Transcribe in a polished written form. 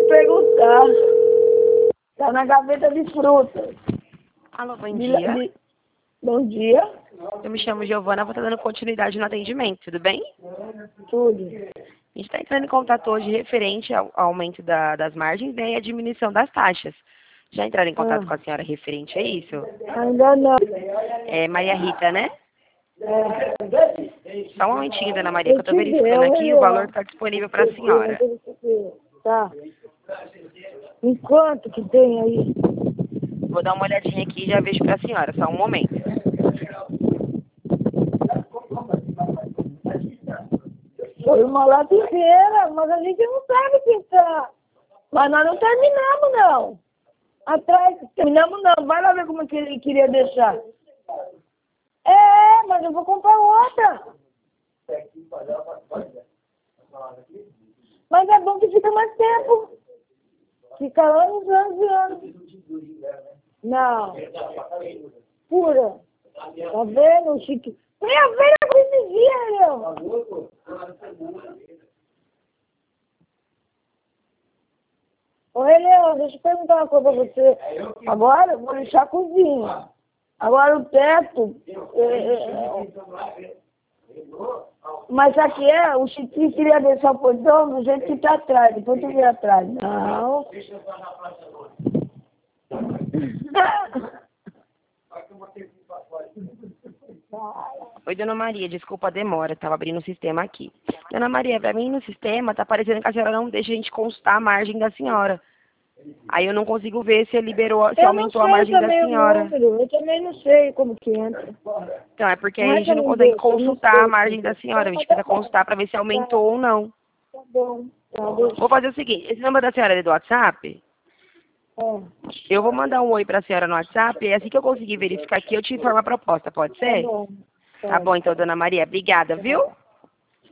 perguntar. Tá na gaveta de frutas. Alô, bom dia. Bom dia. Eu me chamo Giovana, vou estar dando continuidade no atendimento, tudo bem? Tudo. A gente está entrando em contato hoje referente ao aumento das margens, né, e a diminuição das taxas. Já entraram em contato com a senhora referente a isso? Ainda não. É Maria Rita, né? É. Só um momentinho, dona Maria, que eu estou verificando aqui, o valor está disponível para a senhora. Tá. Enquanto que tem aí? Vou dar uma olhadinha aqui e já vejo para a senhora, só um momento. Foi uma lata inteira, mas a gente não sabe pintar. Mas nós não terminamos, não. Atrás, terminamos não. Vai lá ver como é que ele queria deixar. Mas eu vou comprar outra. Mas é bom que fica mais tempo. Fica anos, anos e anos. Não. Pura. Tá vendo, Chique? Minha velha com esse dia, Leão. Oi, Leão, deixa eu perguntar uma coisa pra você. Agora eu vou lixar a cozinha. Agora o teto... Mas aqui o Chiquinho queria deixar o portão do jeito que tá atrás. Depois tu vê atrás. Não. Oi, dona Maria, desculpa a demora, estava abrindo o sistema aqui. Dona Maria, para mim no sistema tá parecendo que a senhora não deixa a gente constar a margem da senhora. Aí eu não consigo ver se liberou, se aumentou a margem da senhora. Eu também não sei como que entra. Então, é porque aí a gente não consegue consultar a margem da senhora. A gente precisa consultar para ver se aumentou ou não. Tá bom. Vou fazer o seguinte, esse número da senhora é do WhatsApp? Eu vou mandar um oi para a senhora no WhatsApp e assim que eu conseguir verificar aqui, eu te informo a proposta, pode ser? Tá bom. Tá bom, então, dona Maria. Obrigada, viu?